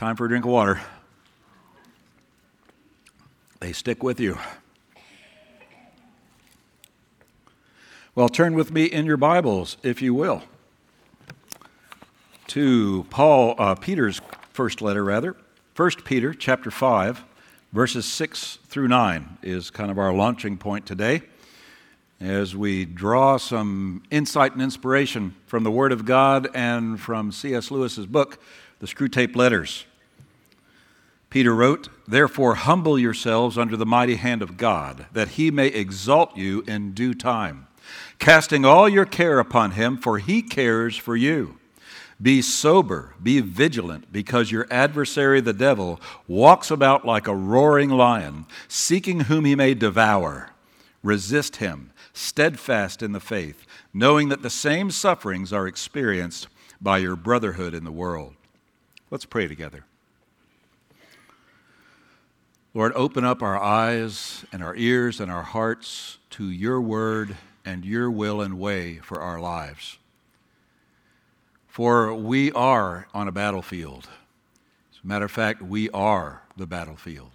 Time for a drink of water. They stick with you. Well, turn with me in your Bibles, if you will, to Peter's first letter, 1 Peter chapter 5, verses 6 through 9 is kind of our launching point today as we draw some insight and inspiration from the Word of God and from C.S. Lewis's book, The Screwtape Letters. Peter wrote, "Therefore humble yourselves under the mighty hand of God, that he may exalt you in due time, casting all your care upon him, for he cares for you. Be sober, be vigilant, because your adversary the devil walks about like a roaring lion, seeking whom he may devour. Resist him, steadfast in the faith, knowing that the same sufferings are experienced by your brotherhood in the world." Let's pray together. Lord, open up our eyes and our ears and our hearts to your word and your will and way for our lives. For we are on a battlefield. As a matter of fact, we are the battlefield.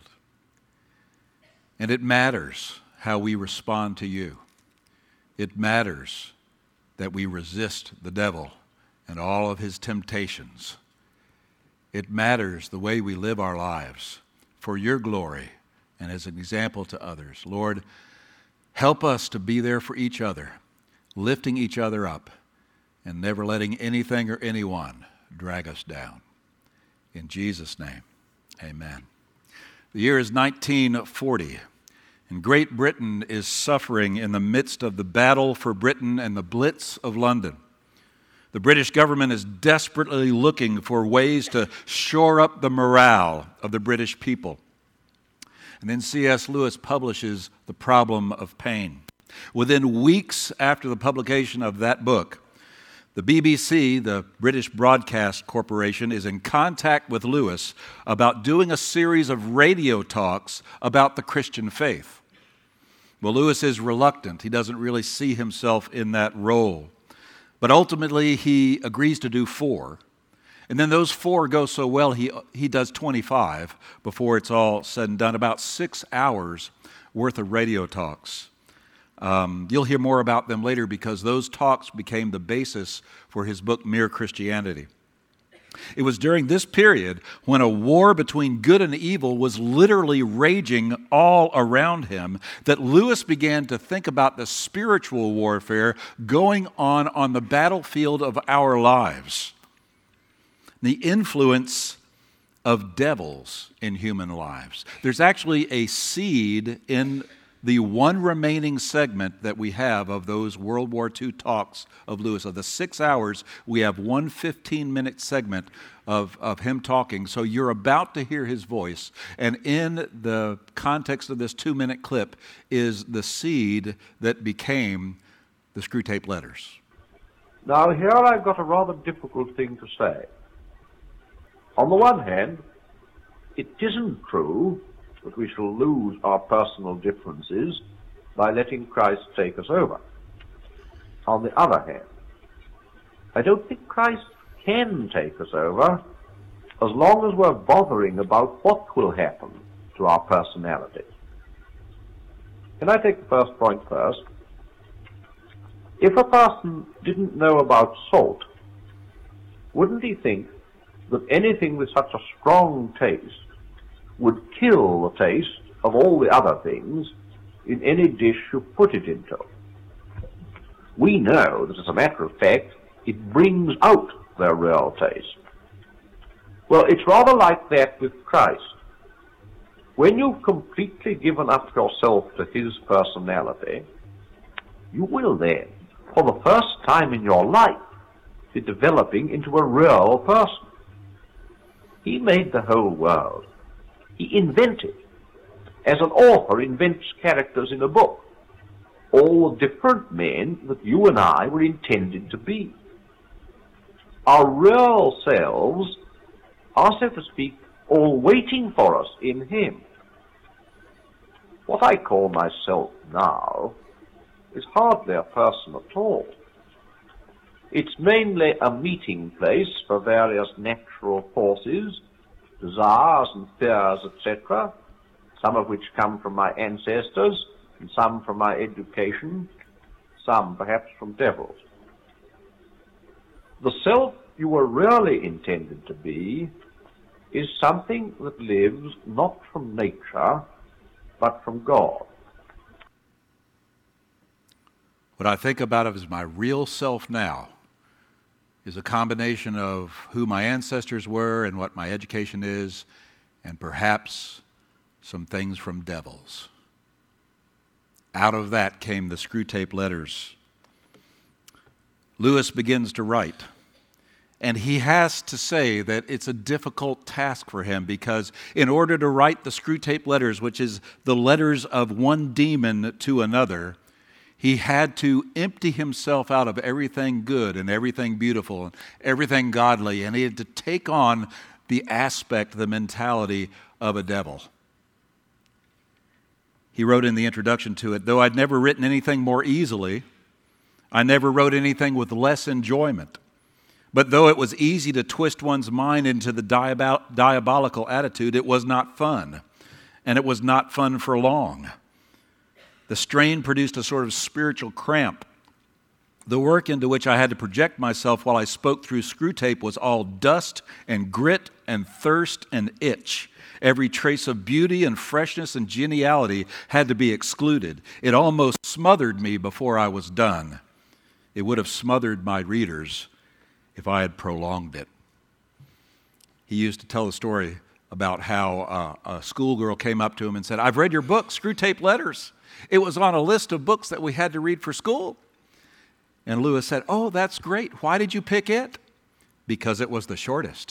And it matters how we respond to you. It matters that we resist the devil and all of his temptations. It matters the way we live our lives for your glory and as an example to others. Lord, help us to be there for each other, lifting each other up and never letting anything or anyone drag us down. In Jesus' name, amen. The year is 1940, and Great Britain is suffering in the midst of the battle for Britain and the Blitz of London. The British government is desperately looking for ways to shore up the morale of the British people. And then C.S. Lewis publishes The Problem of Pain. Within weeks after the publication of that book, the BBC, the British Broadcast Corporation, is in contact with Lewis about doing a series of radio talks about the Christian faith. Well, Lewis is reluctant. He doesn't really see himself in that role. But ultimately, he agrees to do 4. And then those 4 go so well, he does 25 before it's all said and done, about 6 hours worth of radio talks. You'll hear more about them later because those talks became the basis for his book, Mere Christianity. It was during this period when a war between good and evil was literally raging all around him that Lewis began to think about the spiritual warfare going on the battlefield of our lives. The influence of devils in human lives. There's actually a seed in the one remaining segment that we have of those World War II talks of Lewis. Of the 6 hours, we have one 15-minute segment of him talking. So you're about to hear his voice. And in the context of this 2-minute clip is the seed that became the Screwtape Letters. Now here I've got a rather difficult thing to say. On the one hand, it isn't true that we shall lose our personal differences by letting Christ take us over. On the other hand, I don't think Christ can take us over as long as we're bothering about what will happen to our personality. Can I take the first point first? If a person didn't know about salt, wouldn't he think that anything with such a strong taste would kill the taste of all the other things in any dish you put it into? We know that, as a matter of fact, it brings out their real taste. Well, it's rather like that with Christ. When you've completely given up yourself to his personality, you will then, for the first time in your life, be developing into a real person. He made the whole world. He invented, as an author invents characters in a book, all the different men that you and I were intended to be. Our real selves are, so to speak, all waiting for us in him. What I call myself now is hardly a person at all. It's mainly a meeting place for various natural forces desires and fears, etc., some of which come from my ancestors, and some from my education, some perhaps from devils. The self you were really intended to be is something that lives not from nature, but from God. What I think about as my real self now is a combination of who my ancestors were and what my education is, and perhaps some things from devils. Out of that came the Screwtape Letters. Lewis begins to write, and he has to say that it's a difficult task for him, because in order to write the Screwtape Letters, which is the letters of one demon to another, he had to empty himself out of everything good and everything beautiful and everything godly, and he had to take on the aspect, the mentality of a devil. He wrote in the introduction to it, "Though I'd never written anything more easily, I never wrote anything with less enjoyment. But though it was easy to twist one's mind into the diabolical attitude, it was not fun, and it was not fun for long. The strain produced a sort of spiritual cramp. The work into which I had to project myself while I spoke through Screwtape was all dust and grit and thirst and itch. Every trace of beauty and freshness and geniality had to be excluded. It almost smothered me before I was done. It would have smothered my readers if I had prolonged it." He used to tell a story about how a schoolgirl came up to him and said, "I've read your book, Screwtape Letters. It was on a list of books that we had to read for school." And Lewis said, "Oh, that's great. Why did you pick it?" "Because it was the shortest."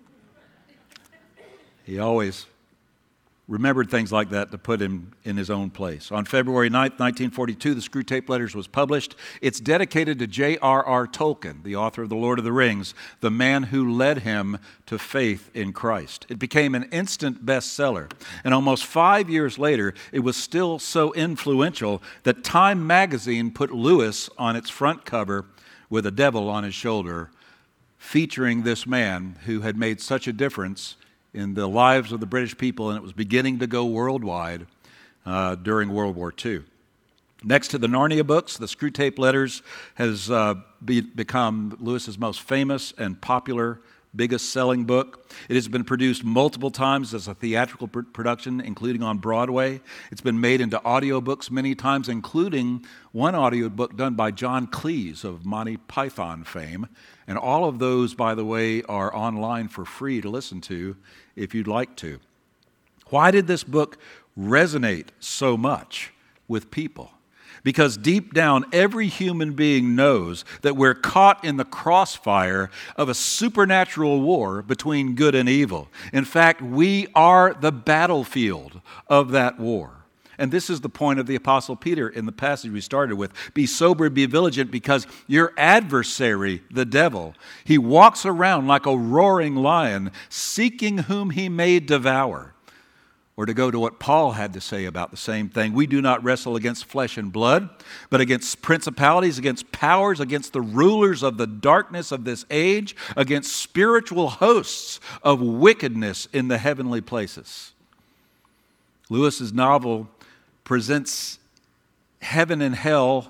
He always remembered things like that to put him in his own place. On February 9th, 1942, the Screwtape Letters was published. It's dedicated to J.R.R. Tolkien, the author of The Lord of the Rings, the man who led him to faith in Christ. It became an instant bestseller, and almost 5 years later, it was still so influential that Time magazine put Lewis on its front cover with a devil on his shoulder, featuring this man who had made such a difference in the lives of the British people, and it was beginning to go worldwide during World War II. Next to the Narnia books, the Screwtape Letters has become Lewis's most famous and popular, biggest selling book. It has been produced multiple times as a theatrical production, including on Broadway. It's been made into audiobooks many times, including one audiobook done by John Cleese of Monty Python fame. And all of those, by the way, are online for free to listen to if you'd like to. Why did this book resonate so much with people? Because deep down, every human being knows that we're caught in the crossfire of a supernatural war between good and evil. In fact, we are the battlefield of that war. And this is the point of the Apostle Peter in the passage we started with. Be sober, be vigilant, because your adversary, the devil, he walks around like a roaring lion, seeking whom he may devour. Or to go to what Paul had to say about the same thing, we do not wrestle against flesh and blood, but against principalities, against powers, against the rulers of the darkness of this age, against spiritual hosts of wickedness in the heavenly places. Lewis's novel presents heaven and hell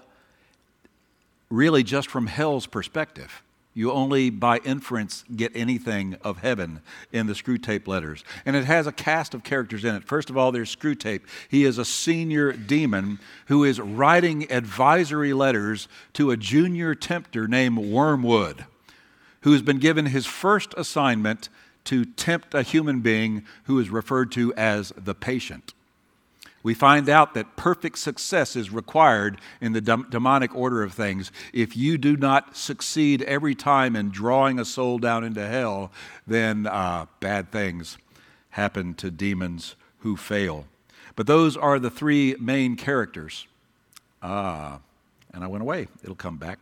really just from hell's perspective. You only by inference get anything of heaven in the Screwtape Letters. And it has a cast of characters in it. First of all, there's Screwtape. He is a senior demon who is writing advisory letters to a junior tempter named Wormwood, who has been given his first assignment to tempt a human being who is referred to as the patient. We find out that perfect success is required in the demonic order of things. If you do not succeed every time in drawing a soul down into hell, then bad things happen to demons who fail. But those are the three main characters. And I went away. It'll come back.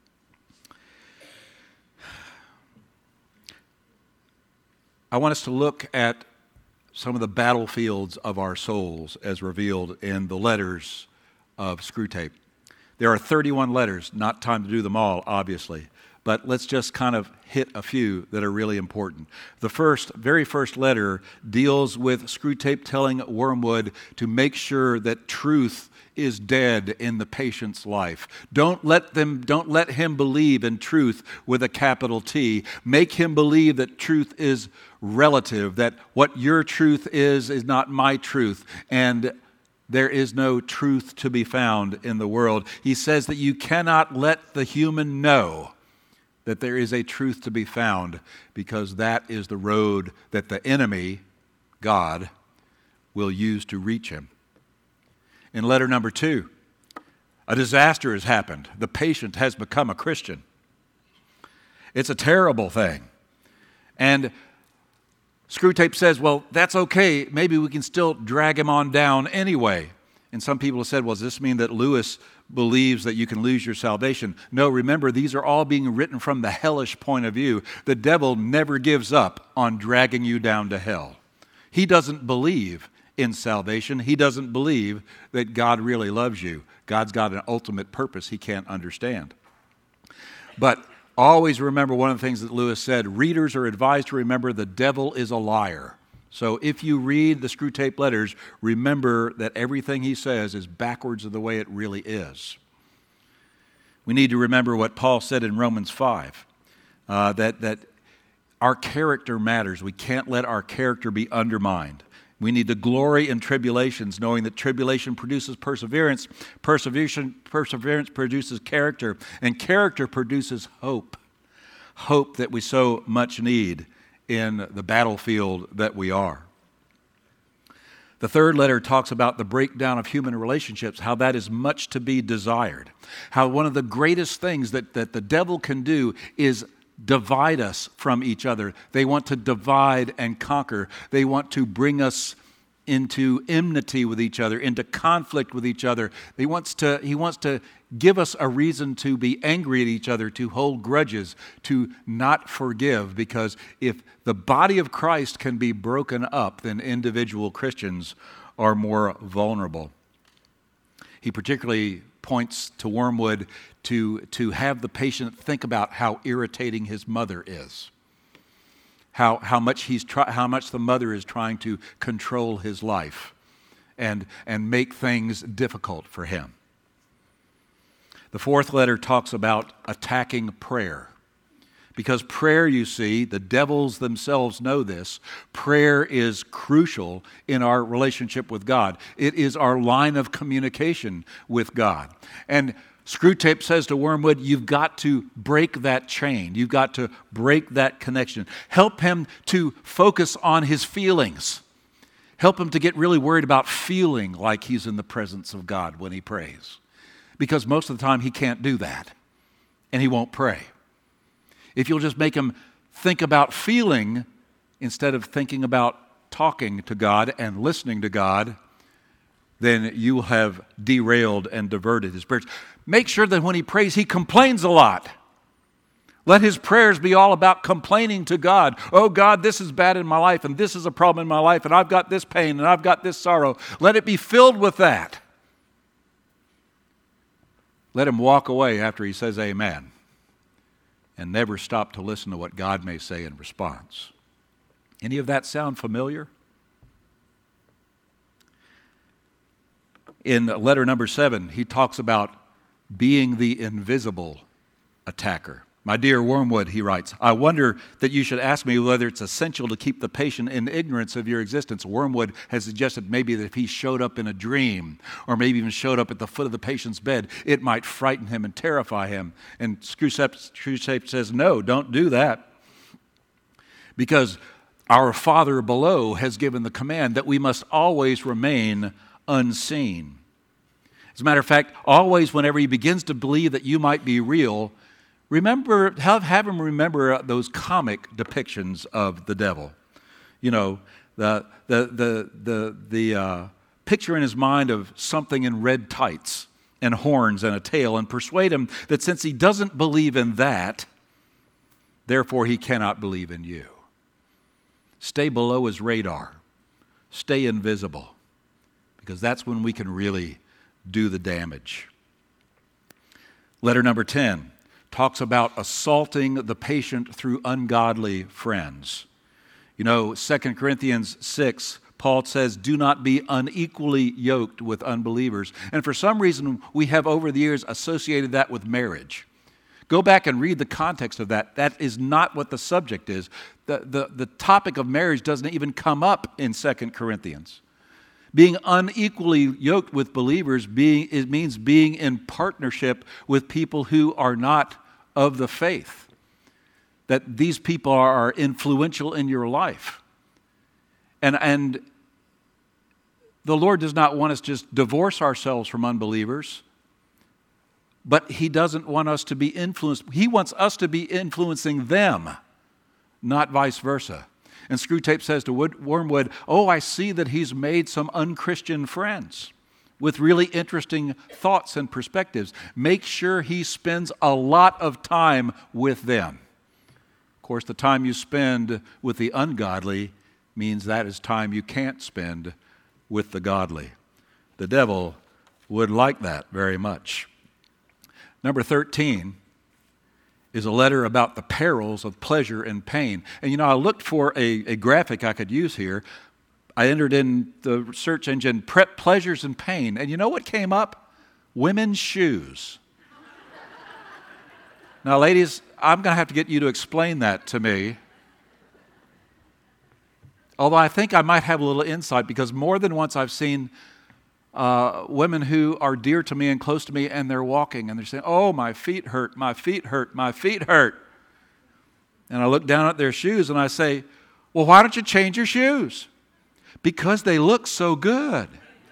I want us to look at some of the battlefields of our souls as revealed in the letters of Screwtape. There are 31 letters, not time to do them all, obviously, but let's just kind of hit a few that are really important. The very first letter deals with Screwtape telling Wormwood to make sure that truth is dead in the patient's life. Don't let him believe in truth with a capital T. Make him believe that truth is relative, that what your truth is not my truth, and there is no truth to be found in the world. He says that you cannot let the human know that there is a truth to be found, because that is the road that the enemy, God, will use to reach him. In letter number 2, a disaster has happened. The patient has become a Christian. It's a terrible thing. And Screwtape says, well, that's okay. Maybe we can still drag him on down anyway. And some people have said, well, does this mean that Lewis believes that you can lose your salvation? No, remember, these are all being written from the hellish point of view. The devil never gives up on dragging you down to hell. He doesn't believe in salvation. He doesn't believe that God really loves you. God's got an ultimate purpose he can't understand. But always remember one of the things that Lewis said: readers are advised to remember the devil is a liar. So if you read the Screwtape letters, remember that everything he says is backwards of the way it really is. We need to remember what Paul said in Romans 5, that our character matters. We can't let our character be undermined. We need to glory in tribulations, knowing that tribulation produces perseverance, perseverance produces character, and character produces hope. Hope that we so much need in the battlefield that we are. The third letter talks about the breakdown of human relationships, how that is much to be desired. How one of the greatest things that the devil can do is divide us from each other. They want to divide and conquer. They want to bring us into enmity with each other, into conflict with each other. He wants to give us a reason to be angry at each other, to hold grudges, to not forgive, because if the body of Christ can be broken up, then individual Christians are more vulnerable. He particularly points to Wormwood to have the patient think about how irritating his mother is, how much the mother is trying to control his life and make things difficult for him. The fourth letter talks about attacking prayer. Because prayer, you see, the devils themselves know this, prayer is crucial in our relationship with God. It is our line of communication with God. And Screwtape says to Wormwood, you've got to break that chain. You've got to break that connection. Help him to focus on his feelings. Help him to get really worried about feeling like he's in the presence of God when he prays. Because most of the time he can't do that, and he won't pray. If you'll just make him think about feeling instead of thinking about talking to God and listening to God, then you will have derailed and diverted his prayers. Make sure that when he prays, he complains a lot. Let his prayers be all about complaining to God. Oh, God, this is bad in my life, and this is a problem in my life, and I've got this pain, and I've got this sorrow. Let it be filled with that. Let him walk away after he says amen, and never stop to listen to what God may say in response. Any of that sound familiar? In letter number 7, he talks about being the invisible attacker. My dear Wormwood, he writes, I wonder that you should ask me whether it's essential to keep the patient in ignorance of your existence. Wormwood has suggested maybe that if he showed up in a dream, or maybe even showed up at the foot of the patient's bed, it might frighten him and terrify him. And Screwtape says, no, don't do that. Because our Father below has given the command that we must always remain unseen. As a matter of fact, always whenever he begins to believe that you might be real, have him remember those comic depictions of the devil. You know, the picture in his mind of something in red tights and horns and a tail, and persuade him that since he doesn't believe in that, therefore he cannot believe in you. Stay below his radar. Stay invisible, because that's when we can really do the damage. Letter number 10 talks about assaulting the patient through ungodly friends. You know, 2 Corinthians 6, Paul says, do not be unequally yoked with unbelievers. And for some reason, we have over the years associated that with marriage. Go back and read the context of that. That is not what the subject is. The topic of marriage doesn't even come up in 2 Corinthians. Being unequally yoked with believers it means being in partnership with people who are not of the faith. That these people are influential in your life. And the Lord does not want us to just divorce ourselves from unbelievers, but He doesn't want us to be influenced. He wants us to be influencing them, not vice versa. And Screwtape says to Wormwood, oh, I see that he's made some unchristian friends with really interesting thoughts and perspectives. Make sure he spends a lot of time with them. Of course, the time you spend with the ungodly means that is time you can't spend with the godly. The devil would like that very much. Number 13 is a letter about the perils of pleasure and pain. And you know, I looked for a graphic I could use here. I entered in the search engine, pleasures and pain. And you know what came up? Women's shoes. Now, ladies, I'm going to have to get you to explain that to me. Although I think I might have a little insight, because more than once I've seen women who are dear to me and close to me, and they're walking and they're saying, oh, my feet hurt, my feet hurt, my feet hurt. And I look down at their shoes and I say, well, why don't you change your shoes? Because they look so good.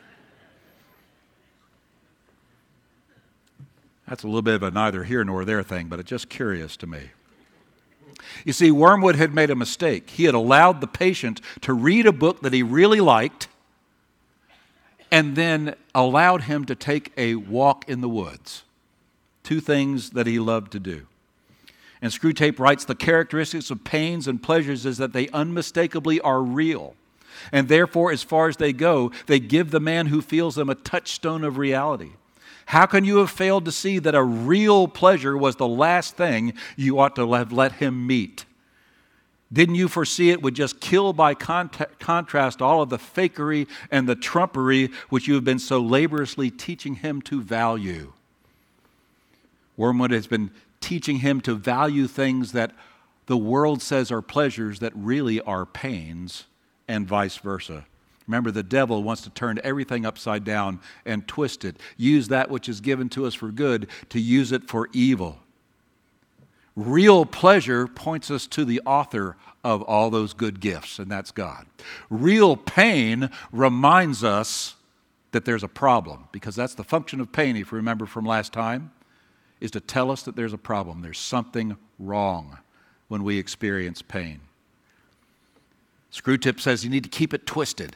That's a little bit of a neither here nor there thing, but it's just curious to me. You see, Wormwood had made a mistake. He had allowed the patient to read a book that he really liked and then allowed him to take a walk in the woods. Two things that he loved to do. And Screwtape writes, the characteristics of pains and pleasures is that they unmistakably are real. And therefore, as far as they go, they give the man who feels them a touchstone of reality. How can you have failed to see that a real pleasure was the last thing you ought to have let him meet? Didn't you foresee it would just kill by contrast all of the fakery and the trumpery which you have been so laboriously teaching him to value? Wormwood has been teaching him to value things that the world says are pleasures that really are pains, and vice versa. Remember, the devil wants to turn everything upside down and twist it. Use that which is given to us for good to use it for evil. Real pleasure points us to the author of all those good gifts, and that's God. Real pain reminds us that there's a problem, because that's the function of pain, if you remember from last time, is to tell us that there's a problem. There's something wrong when we experience pain. Screwtape says you need to keep it twisted.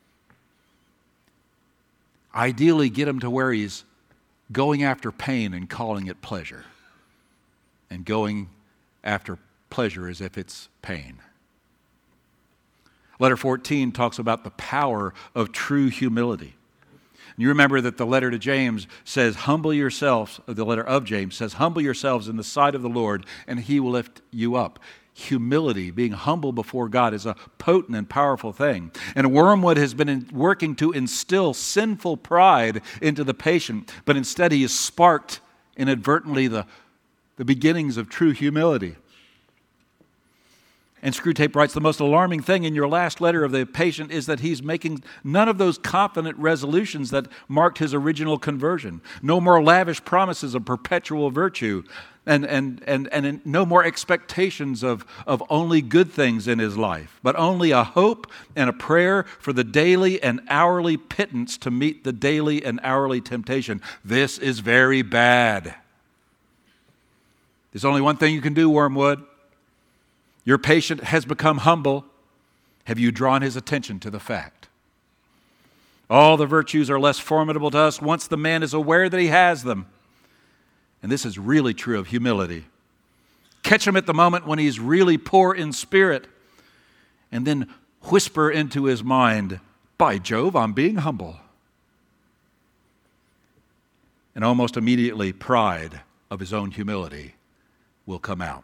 Ideally, get him to where he's going after pain and calling it pleasure, and going after pleasure as if it's pain. Letter 14 talks about the power of true humility. And you remember that the letter to James says, humble yourselves, the letter of James says, humble yourselves in the sight of the Lord, and He will lift you up. Humility, being humble before God, is a potent and powerful thing. And Wormwood has been working to instill sinful pride into the patient, but instead he has sparked inadvertently the beginnings of true humility. And Screwtape writes, the most alarming thing in your last letter of the patient is that he's making none of those confident resolutions that marked his original conversion. No more lavish promises of perpetual virtue, and no more expectations of only good things in his life, but only a hope and a prayer for the daily and hourly pittance to meet the daily and hourly temptation. This is very bad. There's only one thing you can do, Wormwood. Your patient has become humble. Have you drawn his attention to the fact? All the virtues are less formidable to us once the man is aware that he has them. And this is really true of humility. Catch him at the moment when he's really poor in spirit, and then whisper into his mind, by Jove, I'm being humble. And almost immediately, pride of his own humility will come out.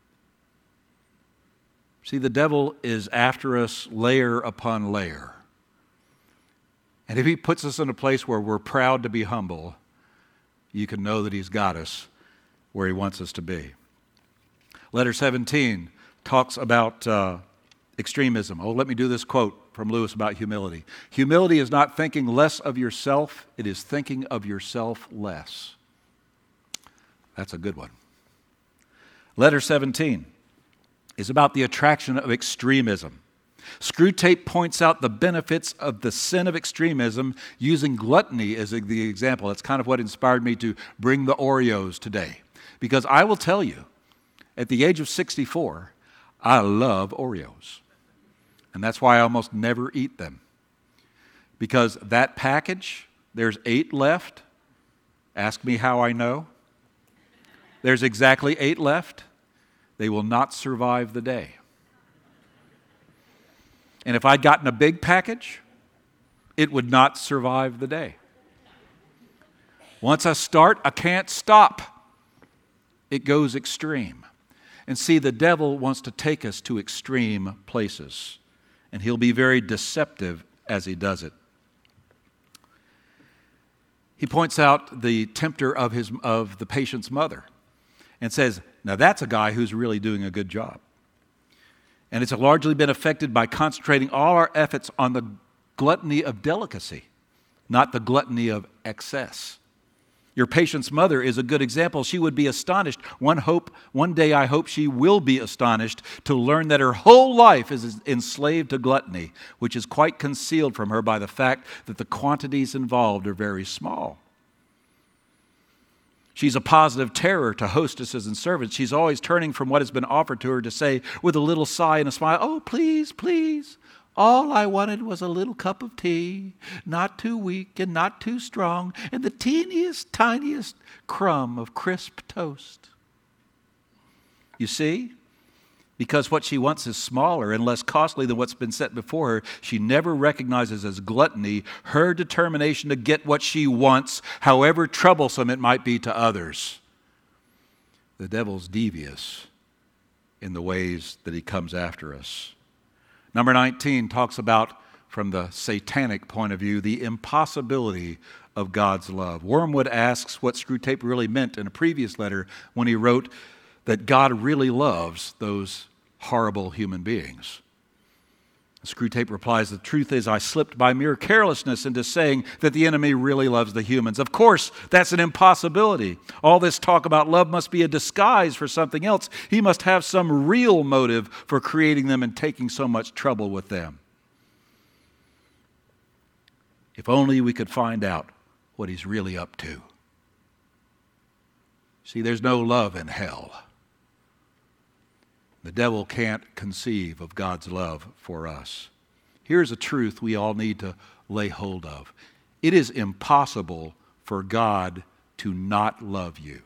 See, the devil is after us layer upon layer. And if he puts us in a place where we're proud to be humble, you can know that he's got us where he wants us to be. Letter 17 talks about extremism. Oh, let me do this quote from Lewis about humility. Humility is not thinking less of yourself, it is thinking of yourself less. That's a good one. Letter 17 is about the attraction of extremism. Screwtape points out the benefits of the sin of extremism using gluttony as the example. That's kind of what inspired me to bring the Oreos today. Because I will tell you, at the age of 64, I love Oreos. And that's why I almost never eat them. Because that package, there's 8 left. Ask me how I know. There's exactly 8 left. They will not survive the day. And if I'd gotten a big package, it would not survive the day. Once I start, I can't stop. It goes extreme. And see, the devil wants to take us to extreme places. And he'll be very deceptive as he does it. He points out the tempter of the patient's mother and says, now that's a guy who's really doing a good job. And it's largely been affected by concentrating all our efforts on the gluttony of delicacy, not the gluttony of excess. Your patient's mother is a good example. She would be astonished. One day I hope she will be astonished to learn that her whole life is enslaved to gluttony, which is quite concealed from her by the fact that the quantities involved are very small. She's a positive terror to hostesses and servants. She's always turning from what has been offered to her to say with a little sigh and a smile, oh, please, please. All I wanted was a little cup of tea, not too weak and not too strong, and the teeniest, tiniest crumb of crisp toast. You see? Because what she wants is smaller and less costly than what's been set before her, she never recognizes as gluttony her determination to get what she wants, however troublesome it might be to others. The devil's devious in the ways that he comes after us. Number 19 talks about, from the satanic point of view, the impossibility of God's love. Wormwood asks what Screwtape really meant in a previous letter when he wrote that God really loves those horrible human beings. Screwtape replies, the truth is I slipped by mere carelessness into saying that the enemy really loves the humans. Of course, that's an impossibility. All this talk about love must be a disguise for something else. He must have some real motive for creating them and taking so much trouble with them. If only we could find out what he's really up to. See, there's no love in hell. The devil can't conceive of God's love for us. Here's a truth we all need to lay hold of. It is impossible for God to not love you.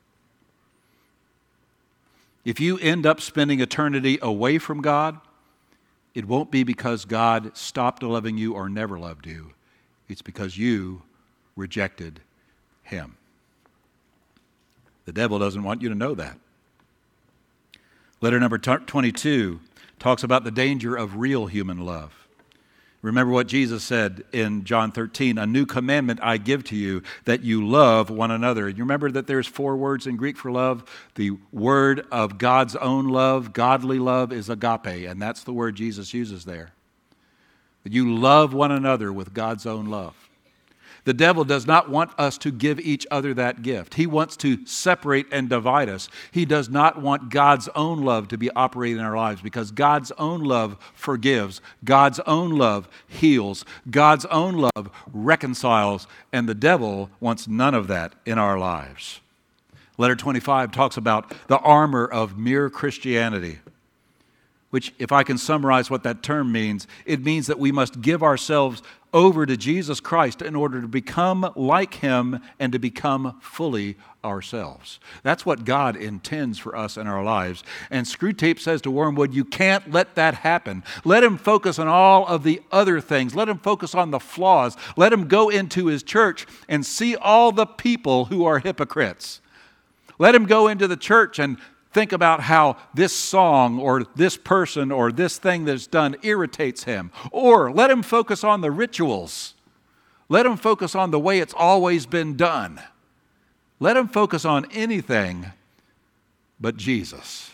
If you end up spending eternity away from God, it won't be because God stopped loving you or never loved you. It's because you rejected him. The devil doesn't want you to know that. Letter number 22 talks about the danger of real human love. Remember what Jesus said in John 13, a new commandment I give to you, that you love one another. And you remember that there's 4 words in Greek for love. The word of God's own love, godly love, is agape, and that's the word Jesus uses there. That you love one another with God's own love. The devil does not want us to give each other that gift. He wants to separate and divide us. He does not want God's own love to be operating in our lives, because God's own love forgives. God's own love heals. God's own love reconciles. And the devil wants none of that in our lives. Letter 25 talks about the armor of mere Christianity, which, if I can summarize what that term means, it means that we must give ourselves over to Jesus Christ in order to become like him and to become fully ourselves. That's what God intends for us in our lives. And Screwtape says to Wormwood, you can't let that happen. Let him focus on all of the other things. Let him focus on the flaws. Let him go into his church and see all the people who are hypocrites. Let him go into the church and think about how this song or this person or this thing that's done irritates him. Or let him focus on the rituals. Let him focus on the way it's always been done. Let him focus on anything but Jesus.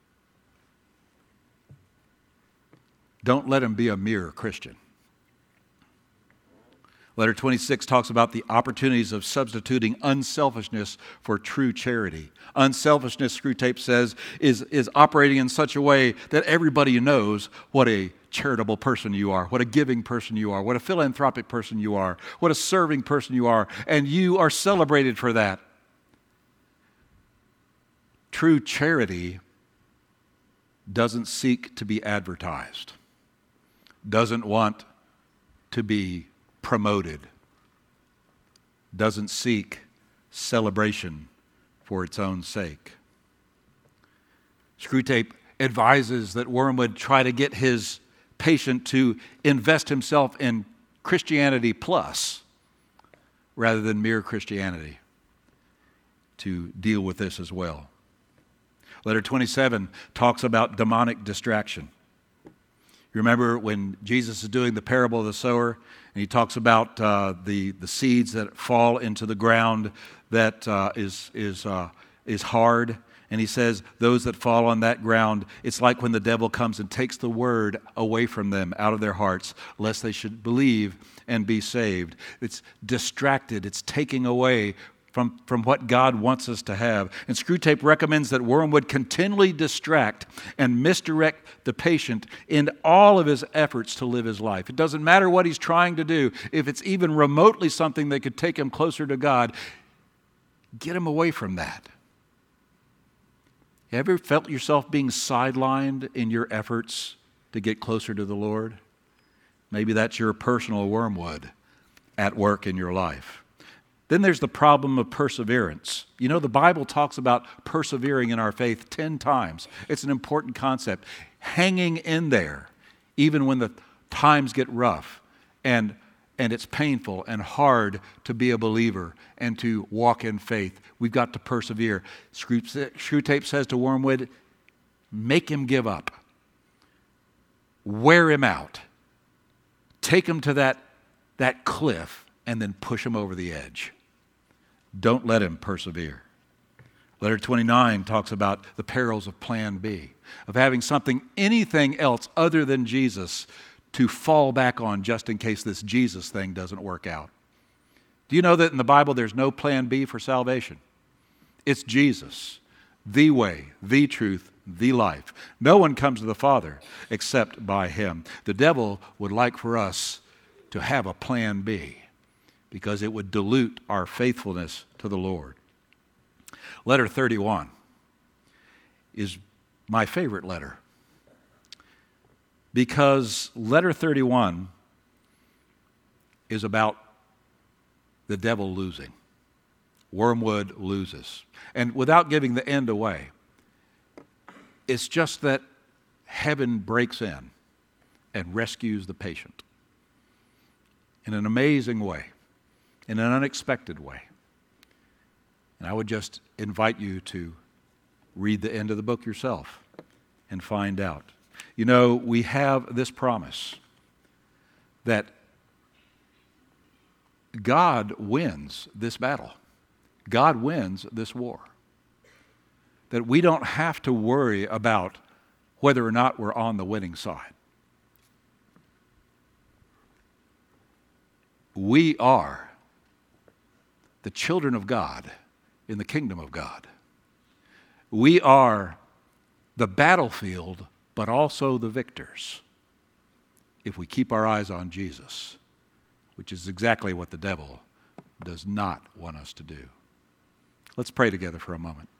Don't let him be a mere Christian. Letter 26 talks about the opportunities of substituting unselfishness for true charity. Unselfishness, Screwtape says, is operating in such a way that everybody knows what a charitable person you are, what a giving person you are, what a philanthropic person you are, what a serving person you are, and you are celebrated for that. True charity doesn't seek to be advertised, doesn't want to be promoted, doesn't seek celebration for its own sake. Screwtape advises that Wormwood try to get his patient to invest himself in Christianity plus rather than mere Christianity to deal with this as well. Letter 27 talks about demonic distraction. You remember when Jesus is doing the parable of the sower, and he talks about the seeds that fall into the ground that is hard, and he says those that fall on that ground, it's like when the devil comes and takes the word away from them, out of their hearts, lest they should believe and be saved. It's distracted. It's taking away from what God wants us to have. And Screwtape recommends that Wormwood continually distract and misdirect the patient in all of his efforts to live his life. It doesn't matter what he's trying to do. If it's even remotely something that could take him closer to God, get him away from that. You ever felt yourself being sidelined in your efforts to get closer to the Lord? Maybe that's your personal wormwood at work in your life. Then there's the problem of perseverance. You know, the Bible talks about persevering in our faith 10 times. It's an important concept. Hanging in there, even when the times get rough and it's painful and hard to be a believer and to walk in faith. We've got to persevere. Screwtape says to Wormwood, make him give up. Wear him out. Take him to that cliff and then push him over the edge. Don't let him persevere. Letter 29 talks about the perils of plan B, of having anything else other than Jesus to fall back on just in case this Jesus thing doesn't work out. Do you know that in the Bible there's no plan B for salvation? It's Jesus, the way, the truth, the life. No one comes to the Father except by him. The devil would like for us to have a plan B, because it would dilute our faithfulness to the Lord. Letter 31 is my favorite letter, because letter 31 is about the devil losing. Wormwood loses. And without giving the end away, it's just that heaven breaks in and rescues the patient in an amazing way, in an unexpected way. And I would just invite you to read the end of the book yourself and find out. You know, we have this promise that God wins this battle. God wins this war. That we don't have to worry about whether or not we're on the winning side. We are the children of God in the kingdom of God. We are the battlefield, but also the victors, if we keep our eyes on Jesus, which is exactly what the devil does not want us to do. Let's pray together for a moment.